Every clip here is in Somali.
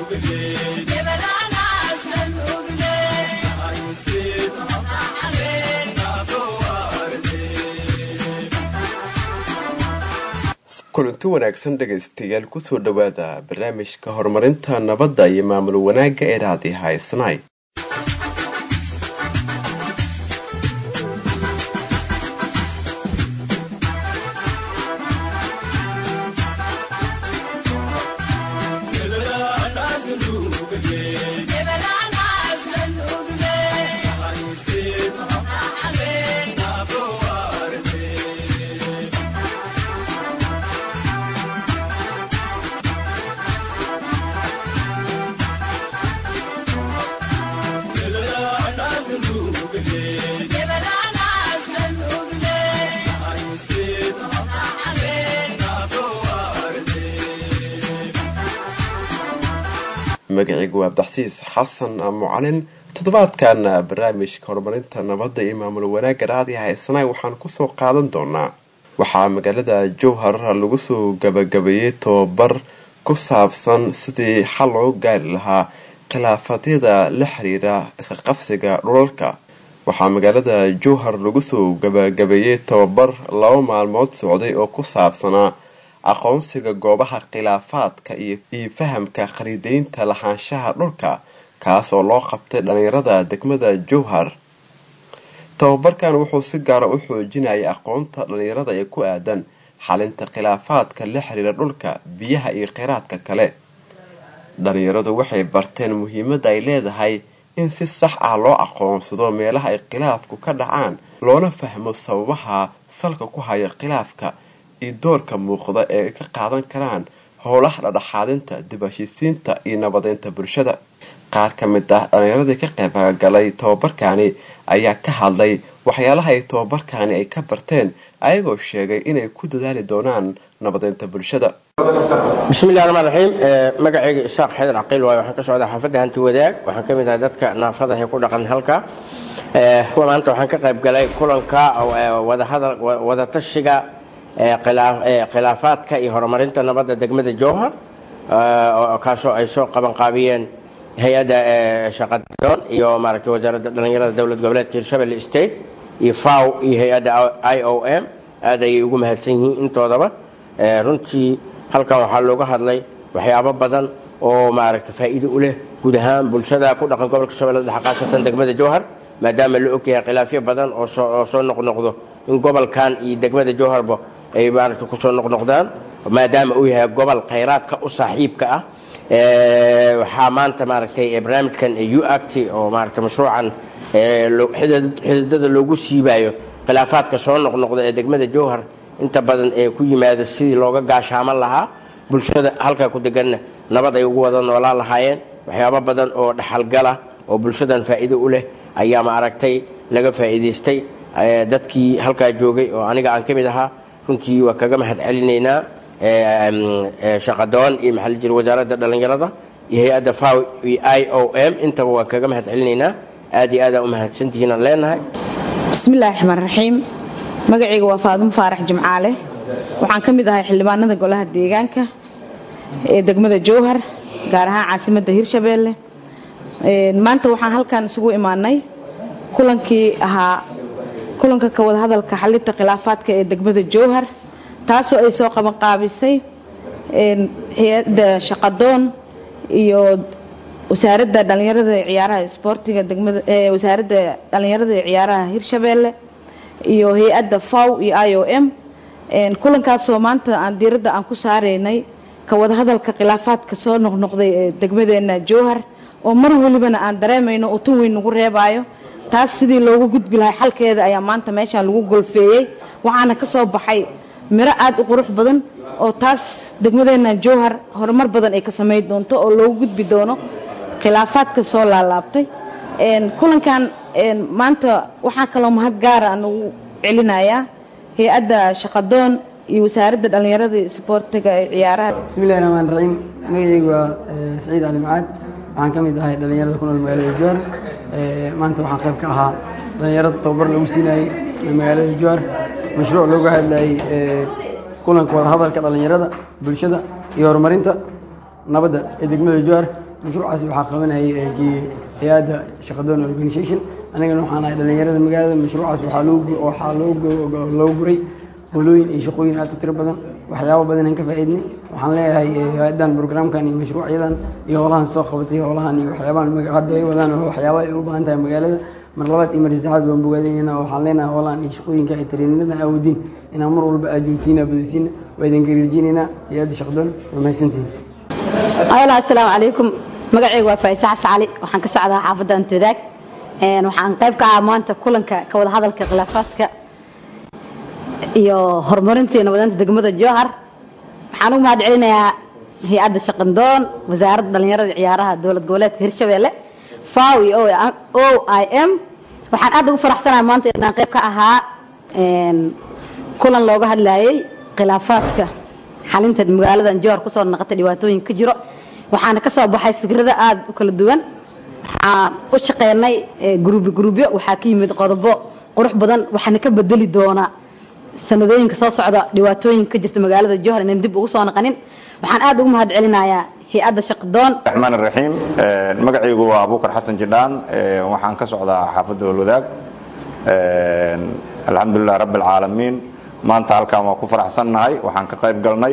kulanti wanaagsan dhagaystayaal kusoo dhawaada barnaamijka horumarinta nabadda iyo maamul wanaagga ee raadiyaha Isnay. magacaygu waa Abdaxsiis Xasan Mucalin. toddobaadkan barnaamijka horumarinta nabadda iyo maamul wanaagga raadiyaha Isnay waxaan kusoo qaadan doonaa waxaa magaalada Jowhar lagu soo gabagabeeyay tababar ku saabsan sidii xal loo gaari lahaa khilaafadyada la xiriira iska qabsiga dhulalka. waxaa magaalada Jowhar lagu soo gabagabeeyay tababar 2 maalmood socday oo ku saabsanaa aqoonsiga goobaha khilaafaadka iyo fahamka khariideynta lahaanshaha dhulka kaas oo loo qabtay dhalinyarada degmada Jowhar. tababarkan wuxuu si gaar ah u xoojinayay aqoonta dhalinyarada ee ku aadan xalinta khilaafaadka la xiriira dhulka, biyaha iyo kheyraadka kale. dhalinyaradu waxay barteen muhiimadda ay leedahay in si sax ah loo aqoonsado meelaha ay khilaafku ka dhacaan, loona fahmo sababaha salka ku haya khilaafka iyo doorka muuqda ee ay ka qaadan karaan howlaha dhexdhexaadinta, dib u heshiisiinta iyo nabadeynta bulshada. qaar ka mid ah dhalinyarada ka qayb galay tababarkani ayaa ka hadlay waxyaalaha ay tababarkani ay ka barteen, ayagoo sheegay inay ku dadaali doonaan nabadeynta bulshada. bismillaahir rahmaanir rahiim. magacayga Isaaq Xaydar Caqiil waayo, waxaan ka socdaa xaafadda Hanti Wadaag, waxaan ka mid ahay dadka naafada ee ku dhaqan halka. maanta waxaan ka qayb galay kulanka wada tashiga khilaafaadka iyo horumarinta nabadda degmada Jowhar, kaasoo ay soo qaban qaabiyeen hay'adda shaqadoon iyo maaragtay wasaaradda dhalinyarada dowlad goboleedka Hirshabelle State iyo FAO iyo hay'adda IOM. aad ay ugu mahadsan yihiin intoodaba. runtii halkan waxaa looga hadlay waxyaabo badan oo maaragtay faa'iido u leh guud ahaan bulshada ku dhaqan gobolka Shabeellaha Dhexe, qaasatan degmada Jowhar, maadaama la ogyahay khilaafyo badan oo soo noqnoqdo in gobolkan iyo degmada Jowharba ay maaragtay ku soo noqnoqdaan, maadaama uu yahay gobol kheyraadka u saaxiibka ah. waxaa maanta maaragtay barnaamijkan UACT oo maaragtay mashruucan xididada loogu siibayo khilaafaadka soo noqnoqda ee degmada Jowhar inta badan ee ku yimaado sidii looga gaashaaman lahaa, bulshada halka ku deganna nabad ay ugu wada noolaan lahaayeen. waxyaabo badan oo dhaxalgala oo bulshadan faa'iido u leh ayaa maaragtay laga faa'iideystay. dadkii halkaa joogay oo aniga aan ka mid ahaa, runtii waa kaga mahad celinaynaa shaqadoon iyo maxalli jir wasaaradda dhalinyarada iyo hay'adda FAO iyo IOM, intaba waa kaga mahad celinaynaa. aad iyo aad u mahadsantihiin aan leenahay. bismillaahir rahmaanir rahiim. magacayga waa Faadimo Faarax Jimcaale, waxaan ka mid ahay xildhibaanada golaha deegaanka ee degmada Jowhar, gaar ahaan caasimadda Hirshabelle. maanta waxaan halkan isugu imaanay kulanka ka wada hadalka xalinta khilaafaadka ee degmada Jowhar, taasoo ay soo qaban qaabisay hay'adda shaqadoon iyo wasaaradda dhalinyarada iyo ciyaaraha isboortiga degmada wasaaradda dhalinyarada iyo ciyaaraha Hirshabelle iyo hay'adda FAO iyo IOM. kulankaasoo maanta aan diiradda aan ku saareynay ka wada hadalka khilaafaadka soo noqnoqday ee degmadeena Jowhar, oo mar walibana aan dareemayno oo tun weyn ugu reebayo. taas sidii loogu gudbi lahaa xalkeeda ayaa maanta meeshaan lagu golfeeyay, waxaana ka soo baxay miro aad u qurux badan oo taas degmadeena Jowhar horumar badan ay ka sameey doonto oo loogu gudbi doono khilaafaadka soo laalaabtay. kulankan maanta waxaa kaloo mahad gaar ah ugu celinayaa hay'adda shaqadoon iyo wasaaradda dhalinyarada iyo isboortiga ee ciyaaraha. bismillaahir rahmaanir rahiim. magacaygu waa Saciid Ali Macaad, waxaan ka mid ahay dhalinyarada ku nool magaalada Jowhar. maanta waxaan qayb ka ahaa dhalinyarada tababar lagu siinayay magaalada Jowhar, mashruuc looga hadlayay kulanka wada hadalka dhalinyarada, bulshada iyo horumarinta nabadda ee degmada Jowhar. mashruucaasi waxaa qabanayay hay-adda shaqadoon organisation anigana waxaan ahay dhalinyarada magaalada. mashruucaas waxaa loo guray howlooyin iyo shaqooyin aad u tiro badan, waxyaabo badan aan ka faa'iidnay. waxaan leeyahay hay-adan programkan iyo mashruucyadan iyo howlahan soo qabatay, howlahan iyo waxyaabahan hadda ay wadaan waxyaaba ay u baahan tahay magaalada. mar labaad iyo mar saddexaad waan bogaadayna. waxaan leenahay howlahan iyo shaqooyinka ay tareeninada aawadiin inaan mar walba ajoogtiina badisiina waa idin gariirjinayna hay-adda shaqadoon. waa mahadsantihiin. assalaamu calaykum. magacaygu waa Faaiisa Xasan Cali, waxaan ka socdaa xaafadda Antoodaag. waxaan qayb ka ahaa maanta kulanka ka wada hadalka khilaafaadka iyo horumarinta nabadaynta degmada Jowhar. waxaan ugu mahad celinayaa hay-adda shaqadoon, wasaaradda dhalinyarada iyo ciyaaraha dowlad goboleedka Hirshabelle, FAO iyo OIM. waxaan aad ugu faraxsanahay maanta inaan qayb ka ahaa kulan looga hadlayay khilaafaadka xalinta magaalada Jowhar kusoo noqotay dhibaatooyin ka jiro. waxaana ka soo baxay fikrado aad u kala duwan. waxaan u shaqeynay gruubyo, waxaa ka yimid qodobo qurux badan, waxaana ka bedeli doonaa sanadooyinka soo socda dhibaatooyinka ka jirta magaalada Jowhar inaan dib ugu soo noqonin. waxaan aad ugu mahad celinayaa hay-adda shaqadoon. الرحمن الرحيم. magacaygu waa Abuukar Xasan Jidhaan, waxaan ka socdaa xaafadda Walwadaag. alxamdulilah rabbil caalamiin. maanta halkaan waa ku faraxsannahay. waxaan ka qayb galnay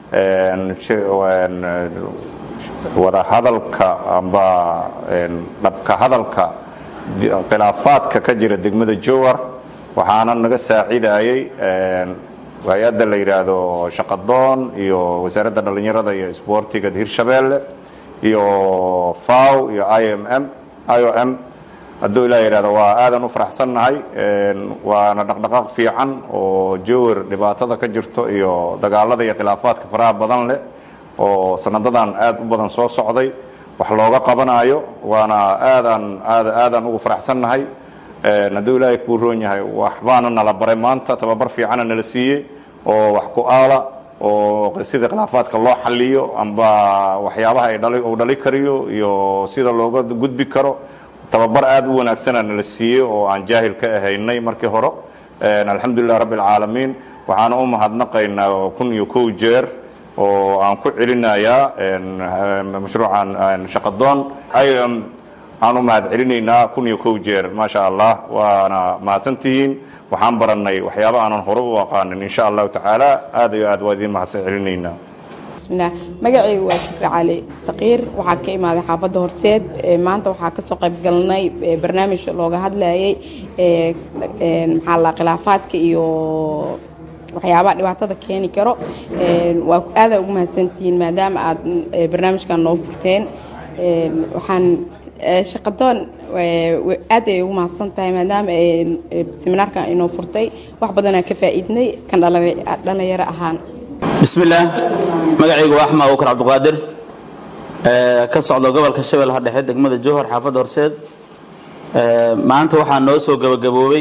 wada hadalka amba dhabka hadalka khilaafaadka ka jira degmada Jowhar. waxaana naga saacidayay hay-adda la yiraahdo shaqadoon iyo wasaaradda dhalinyarada iyo isboortiga Hirshabelle iyo FAO iyo IOM. hadduu ilaa yiraahdo waa aadan u faraxsannahay. waana dhaqdhaqaaq fiican oo Jowhar dhibaatada ka jirto iyo dagaalada iyo khilaafaadka faraha badan leh oo sanadadan aad u badan soo socday wax looga qabanayo. waana aadan ugu faraxsannahay. hadduu ilaahay kuu roon yahay waxbaana nala baray maanta, tababar fiicana nala siiyey oo wax ku aala oo sida khilaafaadka loo xaliyo amba waxyaabaha uu dhali kariyo iyo sida looga gudbi karo. tababar aad u wanaagsan nala siiyey oo aan jaahil ka ahaynay markii hore. alxamdulilah rabbil caalamiin. waxaana u mahadnaqaynaa 1,000 jeer oo aan ku celinayaa mashruucan shaqadoon. aan u mahad celinaynaa 1,000 jeer. maasha allah, waana mahadsantihiin. waxaan barannay waxyaaba aanan hore u aqaanin. insha allahu tacaala aad iyo aad waa idiin mahadsan celinaynaa. bismillaah. magacaygu waa Shukri Cali Saqiir, waxaa ka imaaday xaafadda Horseed. maanta waxaa ka soo qayb galnay barnaamij looga hadlayay maxaa la khilaafaadka iyo waxyaabaha dhibaatada keeni karo. waa aad ugu mahadsantihiin maadaama aad barnaamijkan noo furteen. waxaan shaqadoon aad ay ugu mahadsan tahay maadaama seminaarkan inoo furtay. wax badanaa ka faa'iidnay kan dhalinyaro ahaan. bismillaah. magacaygu waa Axmed Abuukar Cabdiqaadir, ka socda gobolka Shabeellaha Dhexe degmada Jowhar xaafadda Horseed. maanta waxaa noo soo gabagaboobay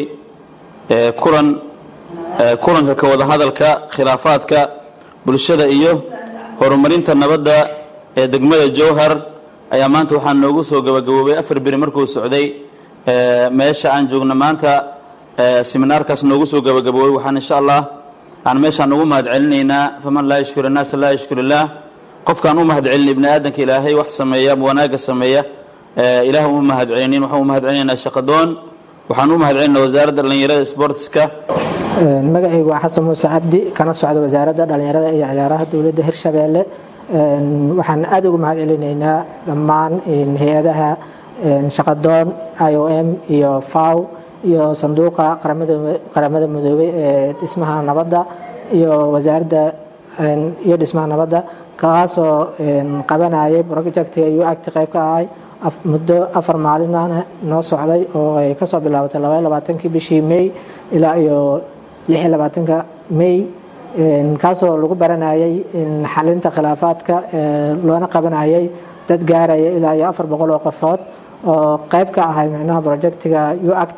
kulanka ka wada hadalka khilaafaadka bulshada iyo horumarinta nabadda ee degmada Jowhar. ayaa maanta waxaa noogu soo gabagaboobay 4 biri markuu socday. meesha aan joogno maanta seminaarkaas noogu soo gabagaboobay. waxaan insha Allah aan meeshaan ugu mahad celinaynaa faman laa yashkuru naas laa yashkurillah. qofkaan u mahad celin ibni aadanka ilaahay wax sameeya wanaaga sameeya ilaahay u mahad celinin. waxaan u mahad celinaynaa shaqadoon. waxaan u mahad celinaynaa wasaaradda dhalinyarada sportska. magacaygu waa Xasan Muuse Cabdi, kana socda wasaaradda dhalinyarada iyo ciyaaraha dowladda Hirshabelle. waxaan aad ugu mahad celinaynaa dhammaan hay-adaha shaqadoon, IOM iyo FAO iyo sanduuqa qaramada midoobay ee dhismaha nabadda iyo wasaaradda iyo dhismaha nabadda, kaasoo qabanayay projectiga UACT qayb ka ahay muddo 4 maalin noo socday oo ay kasoo bilaabatay 22 bishii May ilaa iyo 26 May. kaasoo lagu baranayay xalinta khilaafaadka loona qabanayay dad gaaraya ilaa iyo 400 oo qofood oo qayb ka ahay macnaha projectiga UACT.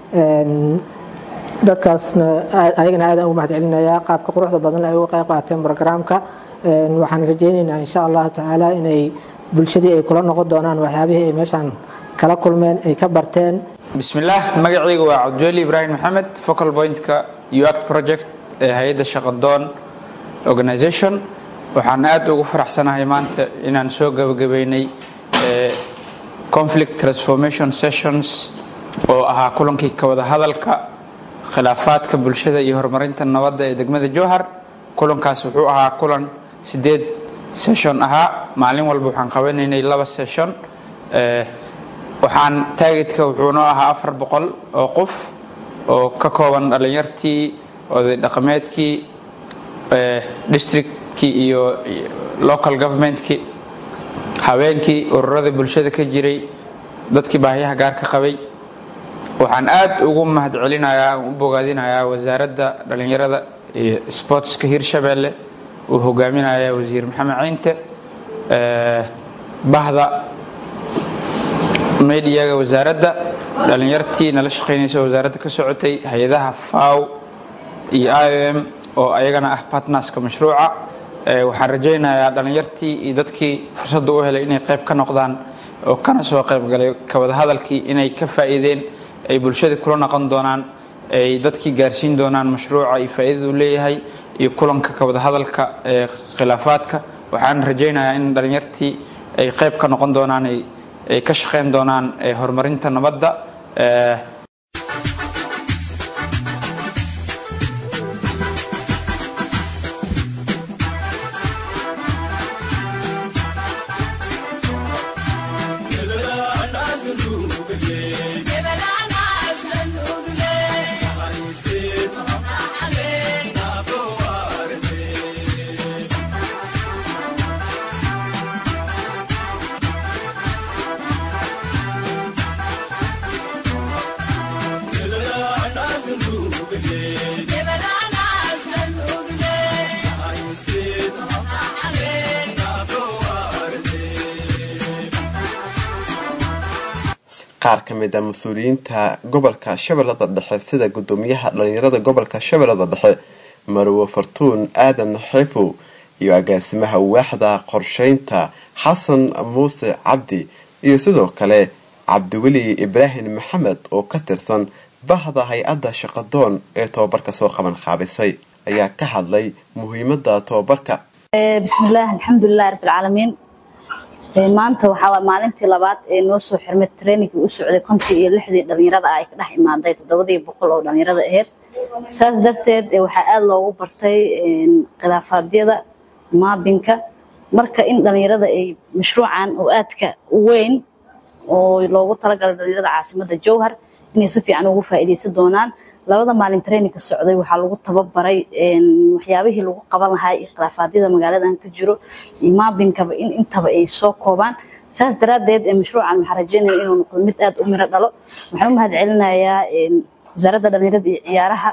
dadkaasna ayagana aad ugu mahad celinayaa qaabka quruxda badan ay uga qayb qaateen programka. waxaan rajaynaynaa insha Allah tacaala inay bulshadii ay kula noqon doonaan waxyaabihii ay meeshan kala kulmeen ay ka barteen. bismillaah. magacaygu waa Cabdulwali Ibrahim Maxamed, focal point-ka UACT project ee hay'adda shaqadoon organization. waxaan aad ugu faraxsanahay maanta inaan soo gabagabeynay conflict transformation sessions oo ahaa kulankii ka wada hadalka khilaafaadka bulshada iyo horumarinta nabadda ee degmada Jowhar. kulankaas wuxuu ahaa kulan 8 session ahaa. maalin walba waxaan qabanaynay 2 session. waxaan targetka wuxuu noo ahaa 400 oo qof oo ka kooban dhalinyartii oday dhaqameedkii districtkii iyo local governmentkii haweenkii ururada bulshada ka jiray dadkii baahiyaha gaarka qabay. waxaan aad ugu mahadcelinayaa u bogaadinayaa wasaaradda dhalinyarada iyo sportska Hirshabelle uu hogaaminayo wasiir Maxamed Ciinte, bahda meediyaga wasaaradda dhalinyartii nala shaqeynaysa wasaaradda ka socotay hay'adaha FAO iyo IOM oo ayagana ah partnerska mashruuca. waxaan rajaynayaa dhalinyartii iyo dadkii fursad u helay inay qayb ka noqdaan oo kana soo qayb galay ka wada hadalkii inay ka faa'iideen ay bulshada kula noqon doonaan ay dadkii gaarsiin doonaan mashruuca iyo faa'iidada uu leeyahay iyo kulanka ka wada hadalka khilaafaadka. waxaan rajaynayaa in dhalinyartii ay qayb ka noqon doonaan ay ka shaqeyn doonaan horumarinta nabadda. qaar ka mid ah mas'uuliyiinta gobolka Shabeellada Dhexe sida gudoomiyaha dhalinyarada gobolka Shabeellada Dhexe Marwo Fartuun Aadan Xeefow iyo agaasimaha waaxda qorsheynta Xasan Muuse Cabdi iyo sidoo kale Cabdiweli Ibraahim Maxamed oo ka tirsan bahda hay'adda shaqadoon ee tababarka soo qaban qaabisay ayaa ka hadlay muhiimadda tababarka. bismillaah alxamdulillaah rabbil caalamiin. maanta waxaa maalintii labaad ee noo soo xirmay training u socday 56 dhalinyarada ay ka dhex imaaday 700 oo dhalinyarada ahayd. saas darteed waxaa aad loogu bartay khilaafaadyada maabinka marka in dhalinyarada ay mashruucan oo aadka weyn oo loogu talagalay dhalinyarada caasimadda Jowhar inay si fiican ugu faa'iideysan doonaan. labada maalin training ka socday waxaa lagu tababaray waxyaabihii lagu qaban lahaa khilaafadyada magaaladan ka jiro maabinka in intaba ay soo koobaan. saas daraadeed mashruucan waxaan rajaynayaa inuu noqdo mid aad u miro dhalo. waxaan u mahadcelinayaa wasaaradda dhalinyarada iyo ciyaaraha,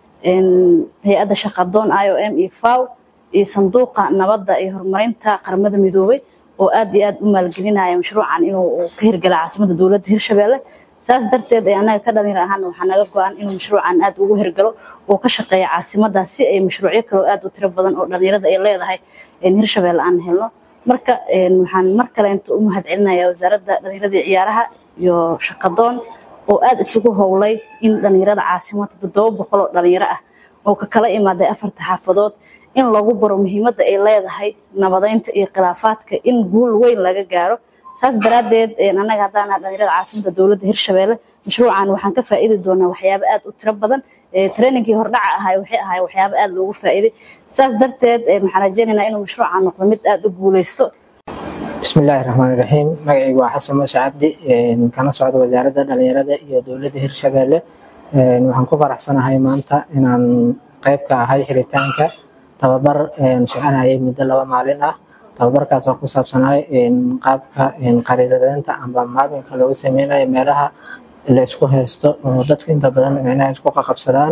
hay'adda shaqadoon IOM iyo FAO iyo sanduuqa nabadda iyo horumarinta qaramada midoobay oo aad iyo aad u maalgelinaya mashruucan inuu ka hirgalo caasimadda dowladda Hirshabelle. saas darteed anaga ka dhalinyar ahaan waxaan naga go'an inuu mashruucan aad ugu hirgalo oo ka shaqeeyo caasimadda si ay mashruucyo kale oo aad u tiro badan oo dhalinyarada ay leedahay Hirshabelle aan helno. marka waxaan mar kale inta u mahadcelinayaa wasaaradda dhalinyarada iyo ciyaaraha iyo shaqadoon oo aad isugu howlay in dhalinyarada caasimadda 700 oo dhalinyaro ah oo ka kala imaaday 4 xaafadood in lagu baro muhiimadda ay leedahay nabadeynta iyo khilaafaadka in guul weyn laga gaaro. saas daraadeed anaga hadaan dhalinyarada caasimadda dowladda Hirshabelle mashruucan waxaan ka faa'iidi doonaa waxyaabo aad u tiro badan. trainingkii hordhaca ahaa waxyaabo aad loogu faa'iiday. saas darteed waxaan rajaynaynaa inuu mashruucan noqdo mid aad u guuleysto. bismillaahirrahmaanirrahiim. magacaygu waa Xasan Muuse Cabdi kana socda wasaaradda dhalinyarada iyo dowladda Hirshabelle. waxaan ku faraxsanahay maanta inaan qayb ka ahay xiritaanka tababar soconayay muddo 2 maalin ah. tababarkaas oo ku saabsanay qaabka qariiradeynta ama maabinka loogu sameeyo meelaha la isku haysto oo dadka inta badan meelaha isku qabsadaan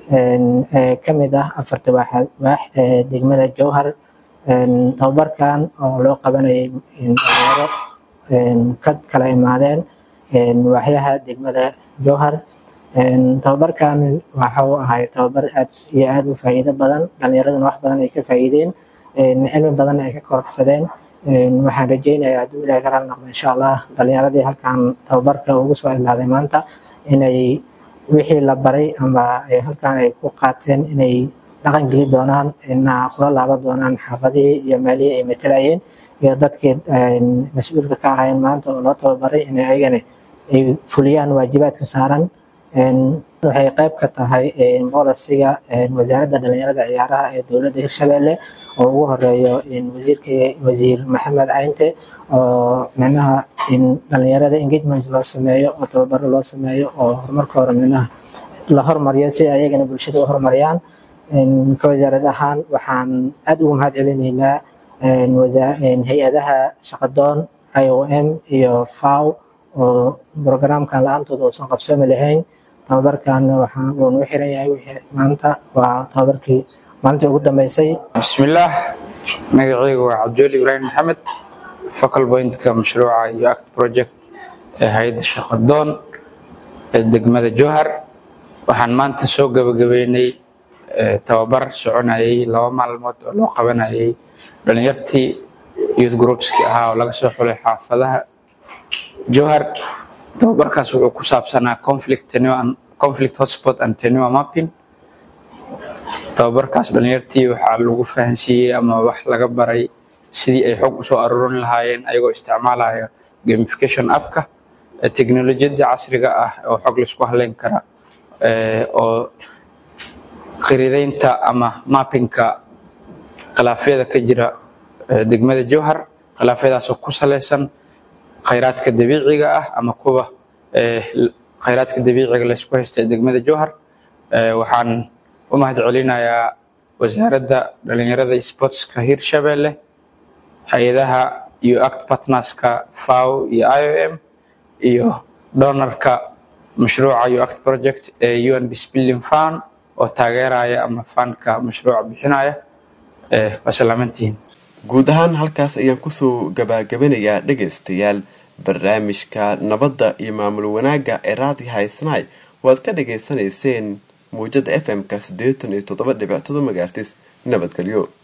kamid ah 4 waax degmada Jowhar. tababarkan oo loo qabanayay dhalinyaro ka kala imaadeen waaxyaha degmada Jowhar. tababarkan waxa uu ahay tababar aad iyo aad u faa'iido badan. dhalinyaraduna wax badan ay ka faa'iideen, cilmi badan ay ka kororsadeen. waxaan rajaynayaa hadduu ilaahay ka raali noqdo insha Allah dhalinyaradii halkan tababarka ugu soo ilaaday maanta inay wixii la baray ama halkan ay ku qaateen inay dhaqan geli doonaan, kula laaban doonaan xaafadihii iyo meelihii ay matalayeen iyo dadkii mas-uulka ka ahayn maanta oo loo tababaray in ayagana ay fuliyaan waajibaadka saaran. waxay qayb ka tahay bolisiga wasaaradda dhalinyarada ciyaaraha ee dowladda Hirshabelle oo ugu horeeyo wasiir Maxamed Caynte oo macnaha in dhalinyarada engagement loo sameeyo oo tababaro loo sameeyo oo horumarka horumariyo la hormariyo si ayagana bulshada u horumariyaan. ka wasaarad ahaan waxaan aad ugu mahad celinaynaa hay-adaha shaqadoon IOM iyo FAO oo programkan la-aantooda uusan qabsoomi lahayn. tababarkan waxaan u xiran yahay maanta waa tababarkii maalintii ugu dambeysay. bismillaah, magacaygu waa Cabdul Ibrahim Maxamed, focal point-ka mashruuca iyo act project ee hay'adda shaqadoon ee degmada Jowhar. waxaan maanta soo gabagabeynay tababar soconayay 2 maalmood oo loo qabanayay dhalinyartii youth groups-ki ahaa oo laga soo xulay xaafadaha Jowhar. tababarkaas wuxuu ku saabsanaa conflict hotspot and tenure mapping. tababarkaas dhalinyartii waxaa lagu fahansiiyey ama wax laga baray sidii ay xog usoo aruurin lahaayeen ayagoo isticmaalaya gamification appka teknolojiyadda casriga ah oo xog laisku haleyn kara oo khariidaynta ama mappingka khilaafyada ka jira degmada Jowhar, khilaafyadaasoo ku saleysan khayraadka dabiiciga ah ama kuwa khayraadka dabiiciga la isku haystay degmada Jowhar. waxaan u mahad celinayaa wasaaradda dhalinyarada sportska Hirshabelle, hay'adaha iyo act partnerska FAO iyo IOM iyo donorka mashruuca iyo act project ee UN Peacebuilding Fund oo taageeraya ama fanka mashruuca bixinaya. wasalaamantiin. guud ahaan halkaas ayaan kusoo gabagabanayaa dhegaystayaal barnaamijka nabadda iyo maamul wanaagga ee raadiyaha Isnaay waad ka dhageysanayseen muujada FM-ka 87.7 megahertz. nabadgelyo.